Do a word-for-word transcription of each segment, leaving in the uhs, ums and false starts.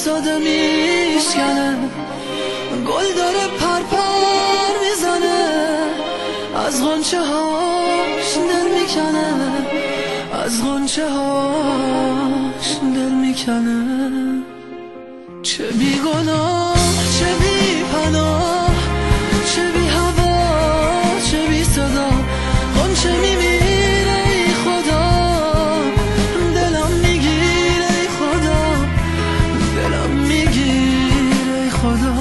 ساده میشکنه، گل داره پر پر میزنه، از غنچه هاش دل میکنه، از غنچه هاش دل میکنه. چه بی گناه چه بی پناه، چه بی هوا چه بی صدا، غنچه میمیره ای خدا، دلم میگیره ای خدا، دلم میگیره ای خدا.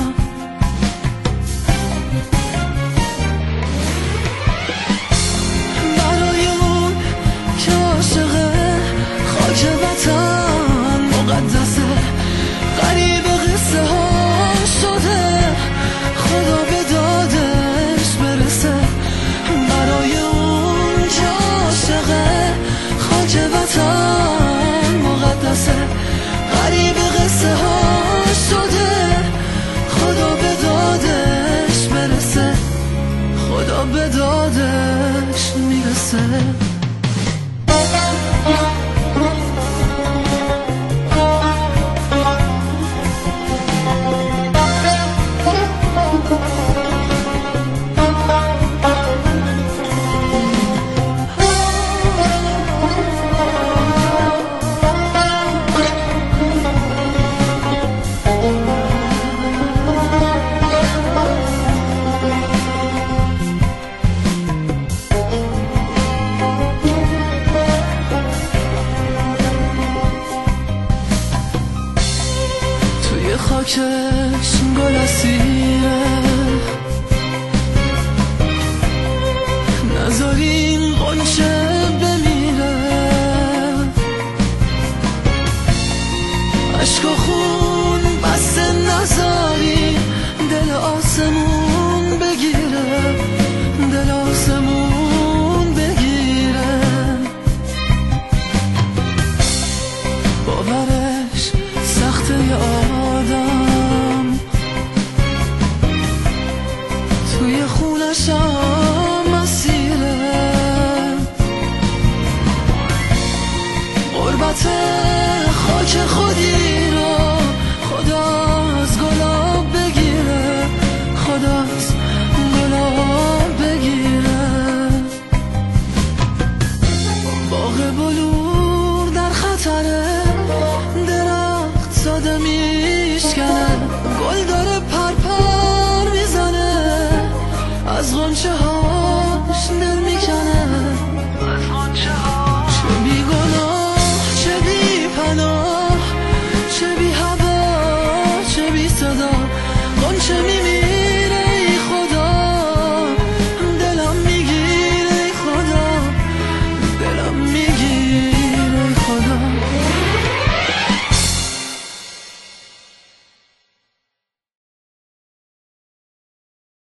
برای اون که عاشقه خاک وطن مقدسه، غریب قصه ها شده خدا به دادش برسه. برای اون که عاشقه خاک وطن مقدسه، غریب قصه ها شده خدا به دادش برسه، خدا به دادش میرسه. خاکش گل اسیره، نذارین غنچه بمیره، عشق و خون بسته نذارین دل آسمون بگیره، دل آسمون بگیره. باورش سخته آدم، توی خونشم مسیره، غربت خاک خودی رو خدا از گلاب بگیره، خدا از گلاب بگیره. باغ بلور در خطره، درخت ساده میشکنه، گل داره پر پر میزنه، از غنچه ها